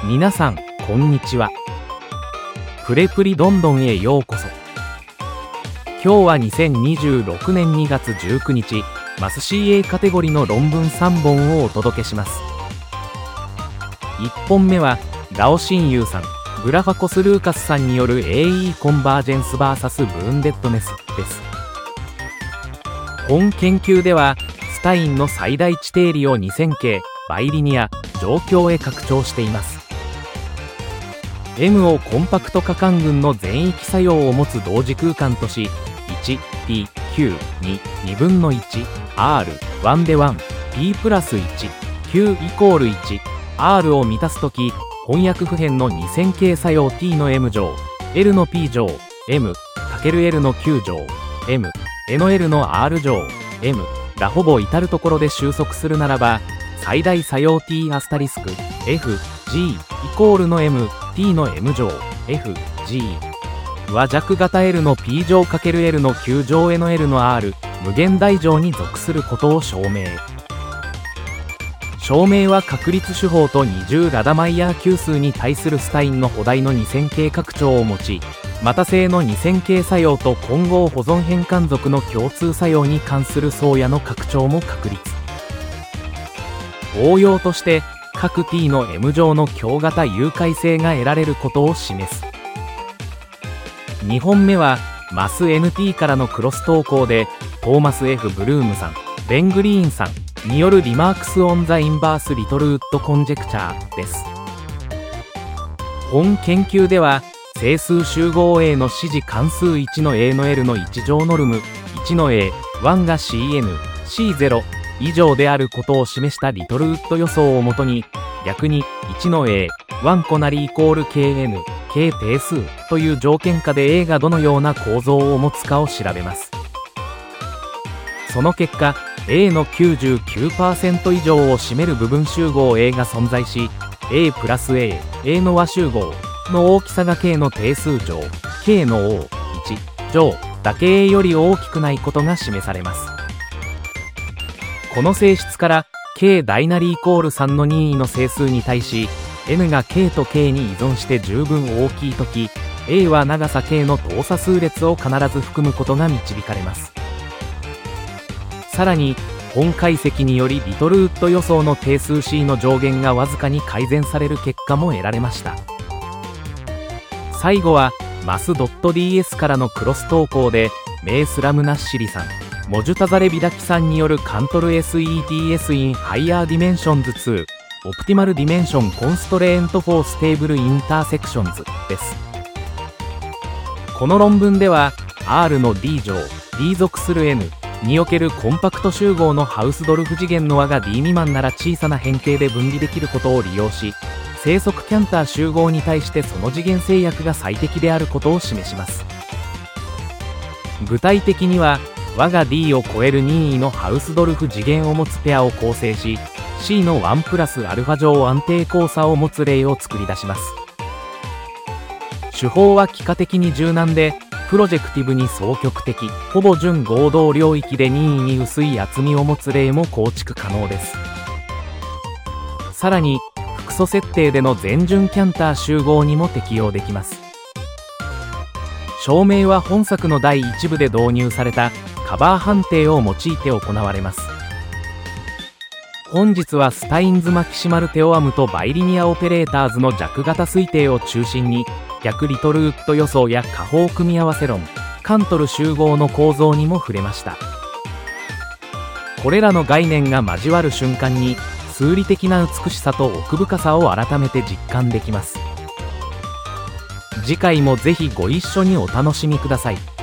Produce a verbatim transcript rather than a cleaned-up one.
皆さんこんにちは。プレプリどんどんへようこそ。今日はにせんにじゅうろくねんにがつじゅうくにち、マス シーエー カテゴリーの論文さんぼんをお届けします。いっぽんめはガオシンユーさん、グラファコス・ルーカスさんによる エーイー コンバージェンス ブイエス ブーンデッドネスです。本研究ではスタインの最大値定理をにせんけいバイリニア状況へ拡張しています。M をコンパクト可感群の全域作用を持つ同時空間とし いちピーきゅうに にぶんのいち アールワン で いちピー プラスいち きゅう イコールいち アール を満たすとき、翻訳不変のにせんけい作用 T の M 乗 L の P 乗 M×L の Q 乗 M N の L の R 乗 M がほぼ至るところで収束するならば、最大作用 T アスタリスク F G イコールの M T の M 乗 F G は弱型 L の P 乗 ×L の Q 乗 N の L の R 無限大乗に属することを証明。証明は確率手法と二重ラダマイヤー級数に対するスタインの補題のにせんけい拡張を用い、また性のにせんけい作用と混合保存変換属の共通作用に関する相野の拡張も確立。応用として各 T の M 乗の強型有解性が得られることを示す。にほんめはマス エヌティー からのクロス投稿でトーマス F ブルームさん、ベン・グリーンさんによるリマークス・オン・ザ・インバース・リトルウッド・コンジェクチャーです。本研究では整数集合 A の指示関数いちの A の L のいち乗ノルムいちの エーワン が シーエヌシーゼロ 以上であることを示したリトルウッド予想をもとに、逆にいちの エーワン 個なりイコール ケーエヌ K 定数という条件下で A がどのような構造を持つかを調べます。その結果 A の きゅうじゅうきゅうパーセント 以上を占める部分集合 A が存在し、 A プラス A、A の和集合の大きさが K の定数乗 K の オーいち 乗だけ A より大きくないことが示されます。この性質から K 大なりイコールさんの任意の整数に対し N が K と K に依存して十分大きいとき、 A は長さ K の等差数列を必ず含むことが導かれます。さらに本解析によりリトルウッド予想の定数 C の上限がわずかに改善される結果も得られました。最後はマス .ds からのクロス投稿でメイスラムナッシリさん、モジュタザレビダキさんによるカントル エスイーティーエス in Higher Dimensions ツー Optimal Dimension Constraint for Stable Intersections です。この論文では R の D 乗 D 属する N におけるコンパクト集合のハウスドルフ次元の和が D 未満なら小さな変形で分離できることを利用し、生息キャンター集合に対してその次元制約が最適であることを示します。具体的には和が D を超える任意のハウスドルフ次元を持つペアを構成し、 C のいちプラスアルファ乗安定交差を持つ例を作り出します。手法は幾何的に柔軟でプロジェクティブに双極的、ほぼ準合同領域で任意に薄い厚みを持つ例も構築可能です。さらに複素設定での全準キャンター集合にも適用できます。証明は本作の第一部で導入されたカバー判定を用いて行われます。本日はスタインズ・マキシマルテオアムとバイリニアオペレーターズの弱型推定を中心に、逆リトルウッド予想や加法組み合わせ論、カントル集合の構造にも触れました。これらの概念が交わる瞬間に数理的な美しさと奥深さを改めて実感できます。次回もぜひご一緒にお楽しみください。